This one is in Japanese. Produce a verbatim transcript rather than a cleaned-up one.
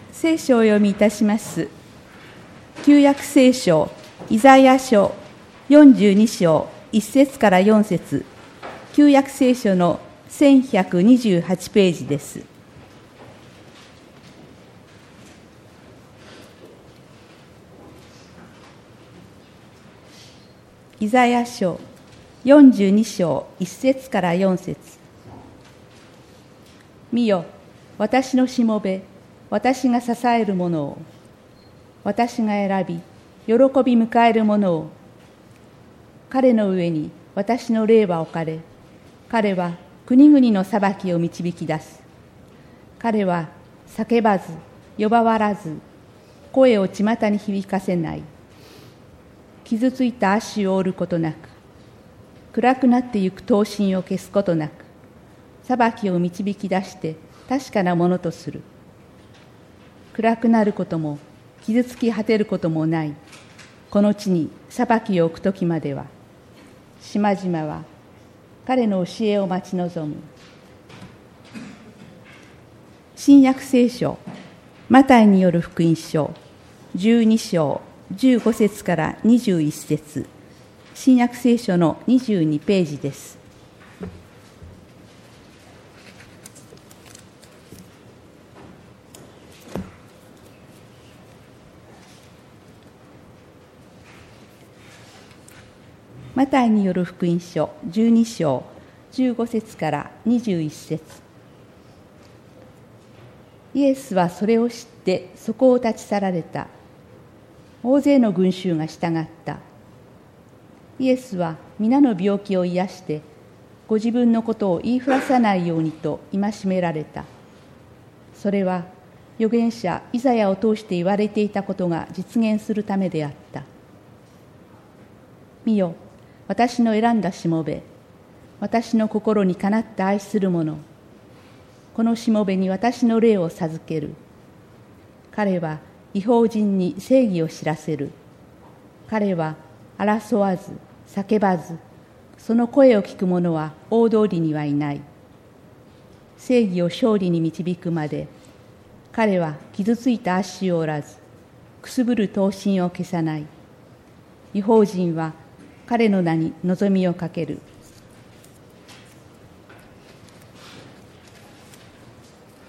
聖書を読みいたします。旧約聖書イザヤ書よんじゅうに章いっ節からよん節、旧約聖書のせんひゃくにじゅうはちページです。イザヤ書よんじゅうに章いっ節からよん節。見よ、私のしもべ、私が支える者を、私が選び、喜び迎える者を、彼の上に私の霊は置かれ、彼は国々の裁きを導き出す。彼は叫ばず、呼ばわらず、声を巷に響かせない。傷ついた足を折ることなく、暗くなってゆく刀身を消すことなく、裁きを導き出して確かなものとする。暗くなることも傷つき果てることもないこの地に裁きを置くときまでは、島々は彼の教えを待ち望む。新約聖書マタイによる福音書じゅうに章じゅうご節からにじゅういち節、新約聖書のにじゅうにページです。マタイによる福音書じゅうに章じゅうご節からにじゅういち節。イエスはそれを知ってそこを立ち去られた。大勢の群衆が従った。イエスは皆の病気を癒して、ご自分のことを言いふらさないようにと戒められた。それは預言者イザヤを通して言われていたことが実現するためであった。見よ、私の選んだしもべ、私の心にかなって愛する者、このしもべに私の霊を授ける。彼は異邦人に正義を知らせる。彼は争わず叫ばず、その声を聞く者は大通りにはいない。正義を勝利に導くまで、彼は傷ついた足を折らず、くすぶる刀身を消さない。異邦人は彼の名に望みをかける。